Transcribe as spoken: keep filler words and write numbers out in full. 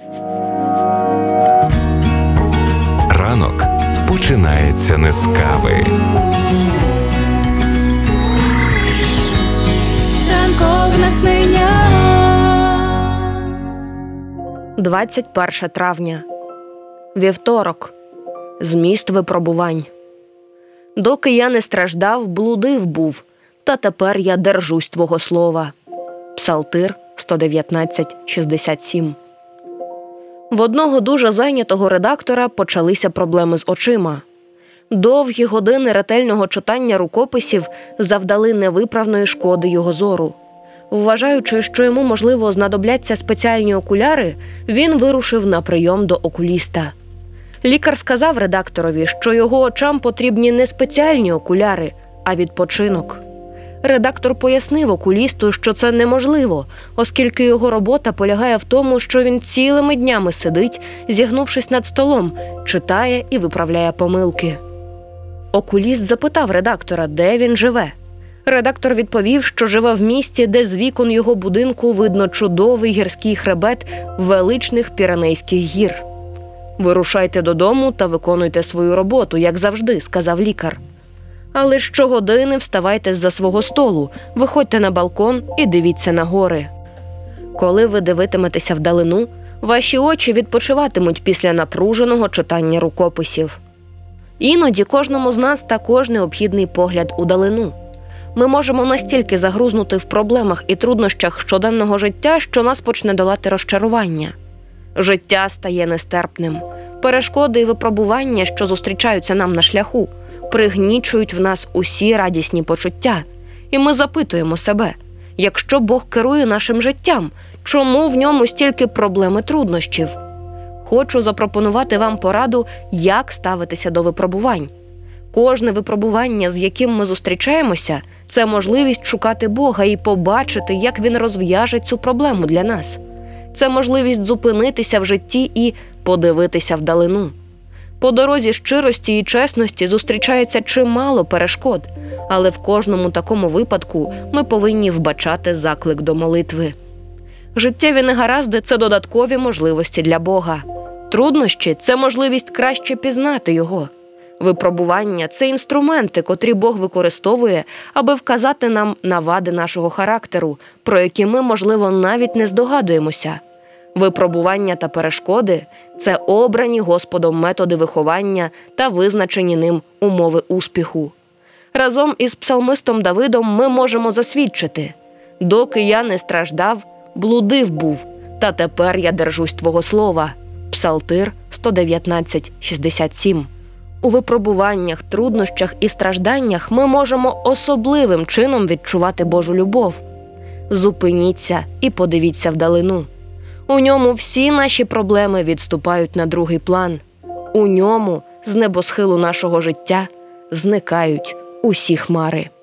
Ранок починається не з кави. Ранкове натхнення. двадцять перше травня. Вівторок. Зміст випробувань. Доки я не страждав, блудив був, та тепер я держусь твого слова. Псалтир сто дев'ятнадцять шістдесят сім. В одного дуже зайнятого редактора почалися проблеми з очима. Довгі години ретельного читання рукописів завдали невиправної шкоди його зору. Вважаючи, що йому, можливо, знадобляться спеціальні окуляри, він вирушив на прийом до окуліста. Лікар сказав редакторові, що його очам потрібні не спеціальні окуляри, а відпочинок. Редактор пояснив окулісту, що це неможливо, оскільки його робота полягає в тому, що він цілими днями сидить, зігнувшись над столом, читає і виправляє помилки. Окуліст запитав редактора, де він живе. Редактор відповів, що живе в місті, де з вікон його будинку видно чудовий гірський хребет величних Піренейських гір. «Вирушайте додому та виконуйте свою роботу, як завжди», – сказав лікар. «Але щогодини вставайте з-за свого столу, виходьте на балкон і дивіться на гори. Коли ви дивитиметеся вдалину, ваші очі відпочиватимуть після напруженого читання рукописів». Іноді кожному з нас також необхідний погляд удалину. Ми можемо настільки загрузнути в проблемах і труднощах щоденного життя, що нас почне долати розчарування. Життя стає нестерпним. Перешкоди і випробування, що зустрічаються нам на шляху, пригнічують в нас усі радісні почуття. І ми запитуємо себе, якщо Бог керує нашим життям, чому в ньому стільки проблем і труднощів? Хочу запропонувати вам пораду, як ставитися до випробувань. Кожне випробування, з яким ми зустрічаємося, це можливість шукати Бога і побачити, як Він розв'яже цю проблему для нас. Це можливість зупинитися в житті і подивитися вдалину. По дорозі щирості і чесності зустрічається чимало перешкод, але в кожному такому випадку ми повинні вбачати заклик до молитви. Життєві негаразди – це додаткові можливості для Бога. Труднощі – це можливість краще пізнати Його. Випробування – це інструменти, котрі Бог використовує, аби вказати нам на вади нашого характеру, про які ми, можливо, навіть не здогадуємося. Випробування та перешкоди – це обрані Господом методи виховання та визначені ним умови успіху. Разом із псалмистом Давидом ми можемо засвідчити: «Доки я не страждав, блудив був, та тепер я держусь твого слова». Псалтир сто дев'ятнадцять шістдесят сім. У випробуваннях, труднощах і стражданнях ми можемо особливим чином відчувати Божу любов. Зупиніться і подивіться вдалину. У ньому всі наші проблеми відступають на другий план. У ньому, з небосхилу нашого життя, зникають усі хмари.